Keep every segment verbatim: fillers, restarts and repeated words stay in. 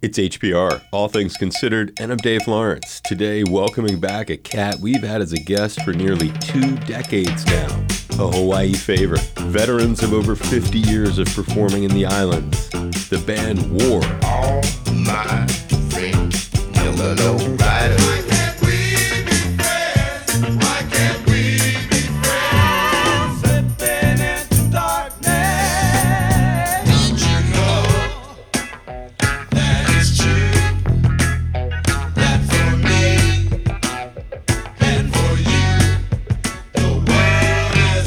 It's H P R, All Things Considered, and I'm Dave Lawrence. Today, welcoming back a cat we've had as a guest for nearly two decades now. A Hawaii favorite. Veterans of over fifty years of performing in the islands. The band War. All my friends, never low rider. Why can't we be friends? Why can't we be friends? Slipping into darkness. Don't you know that it's true? That for me and for you, the world is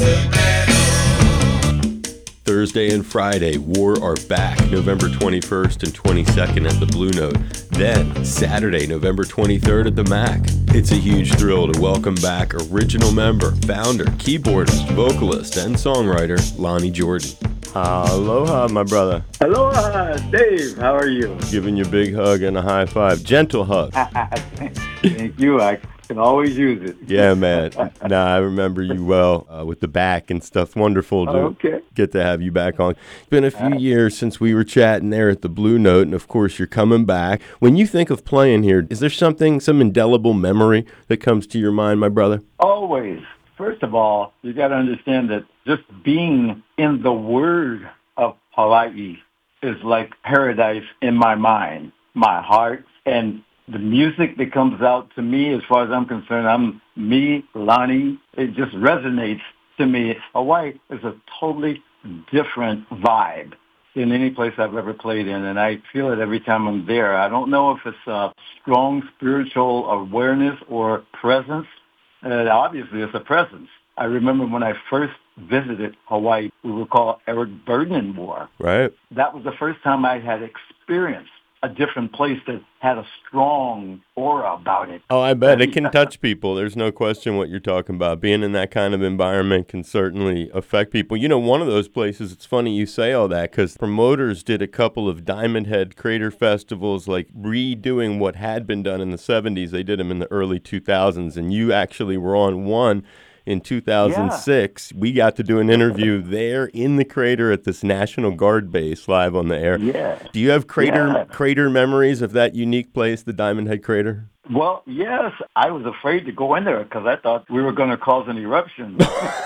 a ghetto. Thursday and Friday, War are back November twenty-first and twenty-second at the Blue Note. Then, Saturday, November twenty-third at the Mac. It's a huge thrill to welcome back original member, founder, keyboardist, vocalist, and songwriter, Lonnie Jordan. Aloha, my brother. Aloha, Dave. How are you? Giving you a big hug and a high five. Gentle hug. Thank you. I can always use it. Yeah, man. Nah, I remember you well uh, with the back and stuff. Wonderful to Okay. get to have you back on. It's been a few years since we were chatting there at the Blue Note, and of course, you're coming back. When you think of playing here, is there something, some indelible memory that comes to your mind, my brother? Always. First of all, you got to understand that just being in the word of Hawaii is like paradise in my mind, my heart, and the music that comes out to me, as far as I'm concerned, I'm me, Lonnie. It just resonates to me. Hawaii is a totally different vibe than any place I've ever played in, and I feel it every time I'm there. I don't know if it's a strong spiritual awareness or presence. Uh, obviously, it's a presence. I remember when I first visited Hawaii, we were called Eric Burdon War. Right. That was the first time I had experienced a different place that had a strong aura about it. Oh, I bet it can touch people. There's no question what you're talking about. Being in that kind of environment can certainly affect people. You know, one of those places, it's funny you say all that, because promoters did a couple of Diamond Head Crater festivals, like redoing what had been done in the seventies. They did them in the early two thousands, and you actually were on one in two thousand six. Yeah. We got to do an interview there in the crater at this National Guard base live on the air. Yeah. Do you have crater yeah. crater memories of that unique place, the Diamond Head Crater? Well, yes. I was afraid to go in there because I thought we were going to cause an eruption.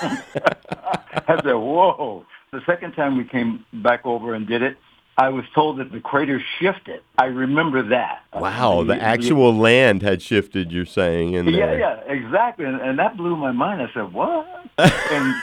I said, whoa. The second time we came back over and did it, I was told that the crater shifted. I remember that. Wow, uh, the, the actual the, land had shifted, you're saying, in yeah, there. Yeah, exactly. And, and that blew my mind. I said, what? and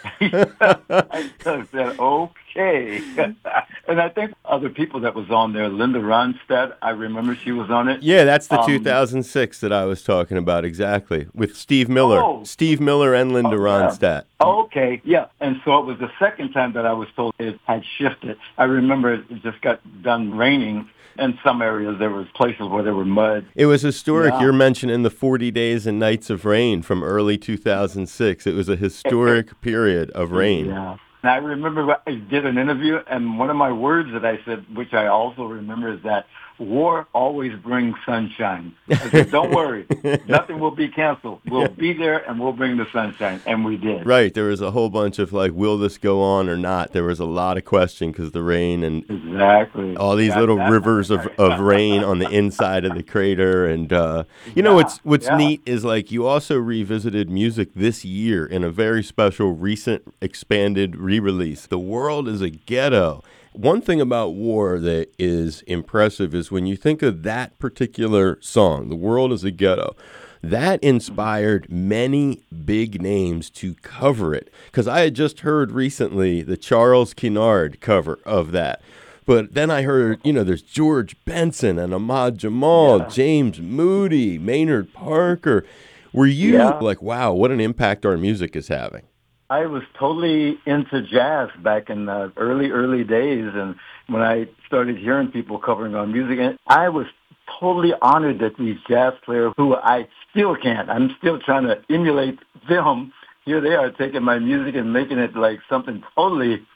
I said, okay. And I think other people that was on there, Linda Ronstadt, I remember she was on it. Yeah, that's the um, two thousand six that I was talking about, exactly, with Steve Miller. Oh, Steve Miller and Linda oh, Ronstadt. Yeah. Okay, yeah. And so it was the second time that I was told it had shifted. I remember it just got done raining. In some areas, there was places where there were mud. It was historic. Yeah. You're mentioning the forty days and nights of rain from early two thousand six. It was a historic period of rain. Yeah. And I remember I did an interview, and one of my words that I said, which I also remember, is that war always brings sunshine. I said, don't worry. Nothing will be canceled. We'll be there, and we'll bring the sunshine. And we did. Right. There was a whole bunch of, like, will this go on or not? There was a lot of question because the rain and exactly all these that, little that, rivers of, of rain on the inside of the crater. And, uh, you know, yeah, what's, what's yeah. neat is, like, you also revisited music this year in a very special, recent, expanded re-release. The World is a Ghetto. One thing about War that is impressive is when you think of that particular song, The World is a Ghetto, that inspired many big names to cover it. Because I had just heard recently the Charles Kennard cover of that. But then I heard, you know, there's George Benson and Ahmad Jamal, yeah. James Moody, Maynard Parker. Were you yeah. like, wow, what an impact our music is having? I was totally into jazz back in the early, early days. And when I started hearing people covering our music, and I was totally honored that these jazz players, who I still can't, I'm still trying to emulate them. Here they are taking my music and making it like something totally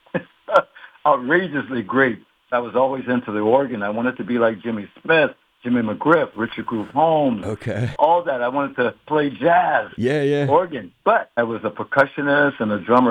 outrageously great. I was always into the organ. I wanted to be like Jimmy Smith, Jimmy McGriff, Richard Groove Holmes, okay, all that. I wanted to play jazz, yeah, yeah, organ. But I was a percussionist and a drummer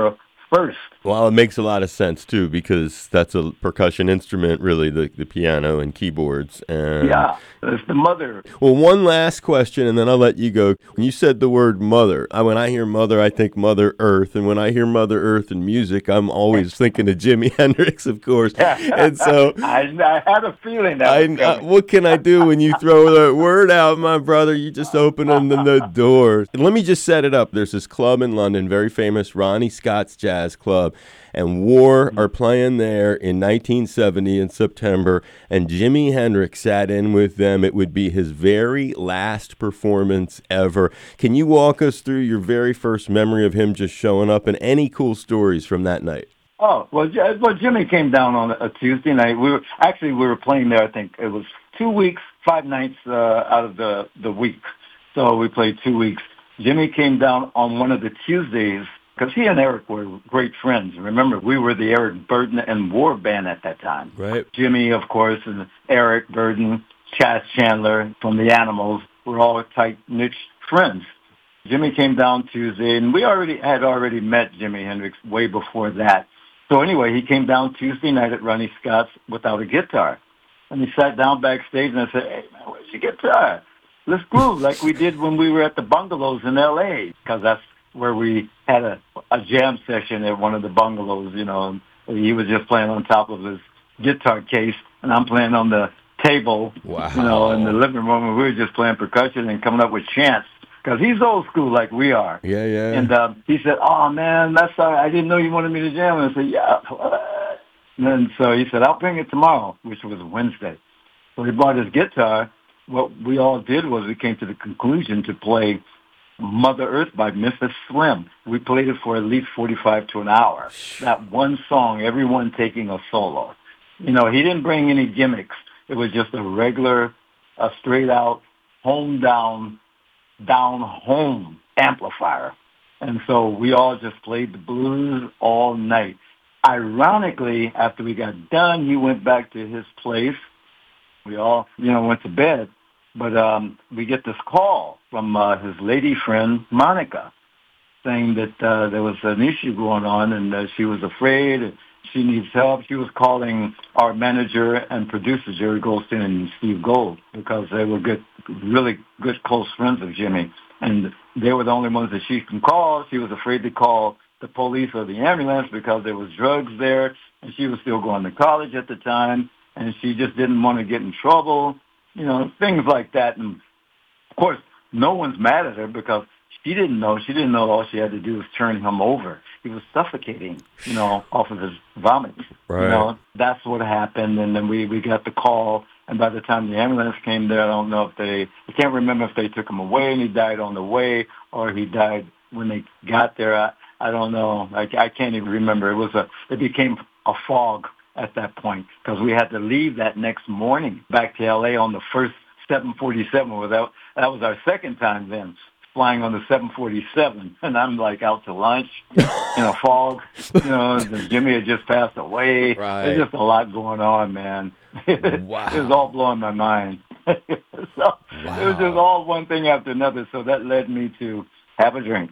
first. Well, it makes a lot of sense, too, because that's a percussion instrument, really, the, the piano and keyboards. And Yeah, it's the mother. Well, one last question, and then I'll let you go. When you said the word mother, I, when I hear mother, I think Mother Earth. And when I hear Mother Earth in music, I'm always thinking of Jimi Hendrix, of course. And so I, I had a feeling that I, was uh, coming. what can I do when you throw the word out, my brother? You just open them the doors. And let me just set it up. There's this club in London, very famous, Ronnie Scott's Jazz Club, and War are playing there in nineteen seventy in September, and Jimi Hendrix sat in with them. It would be his very last performance ever. Can you walk us through your very first memory of him just showing up and any cool stories from that night? Oh, well, J- well, Jimmy came down on a Tuesday night. We were actually we were playing there. I think it was two weeks, five nights uh, out of the the week. So we played two weeks. Jimmy came down on one of the Tuesdays because he and Eric were great friends. Remember, we were the Eric Burden and War band at that time. Right. Jimmy, of course, and Eric Burden, Chas Chandler from the Animals were all tight-knit friends. Jimmy came down Tuesday, and we already had already met Jimi Hendrix way before that. So anyway, he came down Tuesday night at Ronnie Scott's without a guitar. And he sat down backstage, and I said, hey, man, where's your guitar? Let's groove like we did when we were at the bungalows in L A, because that's where we had a, a jam session at one of the bungalows, you know. And he was just playing on top of his guitar case, and I'm playing on the table, Wow. you know, in the living room, and we were just playing percussion and coming up with chants, because he's old school like we are. Yeah, yeah. And uh, he said, oh, man, that's all right. I didn't know you wanted me to jam. And I said, yeah. What? And then so he said, I'll bring it tomorrow, which was Wednesday. So he brought his guitar. What we all did was we came to the conclusion to play Mother Earth by Missus Slim. We played it for at least forty-five to an hour. That one song, everyone taking a solo. You know, he didn't bring any gimmicks. It was just a regular, a straight-out, home-down, down-home amplifier. And so we all just played the blues all night. Ironically, after we got done, he went back to his place. We all, you know, went to bed. But um, we get this call from uh, his lady friend, Monica, saying that uh, there was an issue going on and uh, she was afraid and she needs help. She was calling our manager and producer, Jerry Goldstein and Steve Gold, because they were good, really good close friends of Jimmy. And they were the only ones that she can call. She was afraid to call the police or the ambulance because there was drugs there, and she was still going to college at the time, and she just didn't want to get in trouble. You know, things like that. And, of course, no one's mad at her because she didn't know. She didn't know all she had to do was turn him over. He was suffocating, you know, off of his vomit. Right. You know, that's what happened. And then we, we got the call. And by the time the ambulance came there, I don't know if they, I can't remember if they took him away and he died on the way or he died when they got there. I, I don't know. I, I can't even remember. It was a, it became a fog at that point because we had to leave that next morning back to L A on the first seven forty-seven. Well, that, that was our second time then, flying on the seven forty-seven. And I'm like out to lunch in a fog. You know, and Jimmy had just passed away. Right. There's just a lot going on, man. Wow. It was all blowing my mind. so wow. It was just all one thing after another. So that led me to have a drink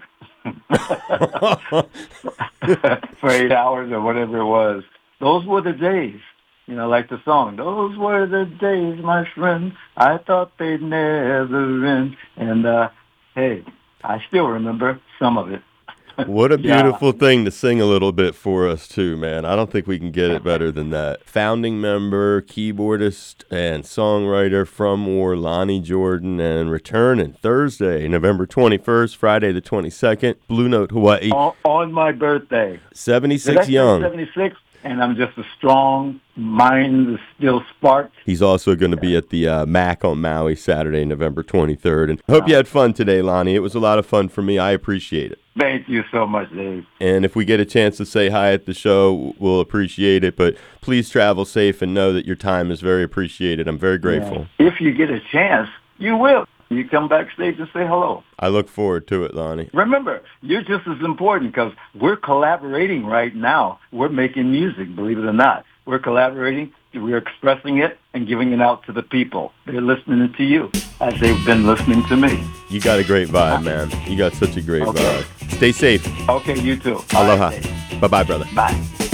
for eight hours or whatever it was. Those were the days, you know, like the song. Those were the days, my friend. I thought they'd never end. And, uh, hey, I still remember some of it. What a Yeah. beautiful thing to sing a little bit for us, too, man. I don't think we can get it better than that. Founding member, keyboardist, and songwriter from War, Lonnie Jordan, and returning Thursday, November twenty-first, Friday the twenty-second, Blue Note, Hawaii. On, on my birthday. seventy-six Did I say young. seventy-six? And I'm just a strong mind is still sparked. He's also going to be at the uh, Mac on Maui Saturday, November twenty-third. And I hope you had fun today, Lonnie. It was a lot of fun for me. I appreciate it. Thank you so much, Dave. And if we get a chance to say hi at the show, we'll appreciate it. But please travel safe and know that your time is very appreciated. I'm very grateful. Yeah. If you get a chance, you will. You come backstage and say hello. I look forward to it, Lonnie. Remember, you're just as important because we're collaborating right now. We're making music, believe it or not. We're collaborating, we're expressing it, and giving it out to the people. They're listening to you as they've been listening to me. You got a great vibe, man. You got such a great Okay. vibe. Stay safe. Okay, you too. Aloha. All right, Dave. Bye-bye, brother. Bye.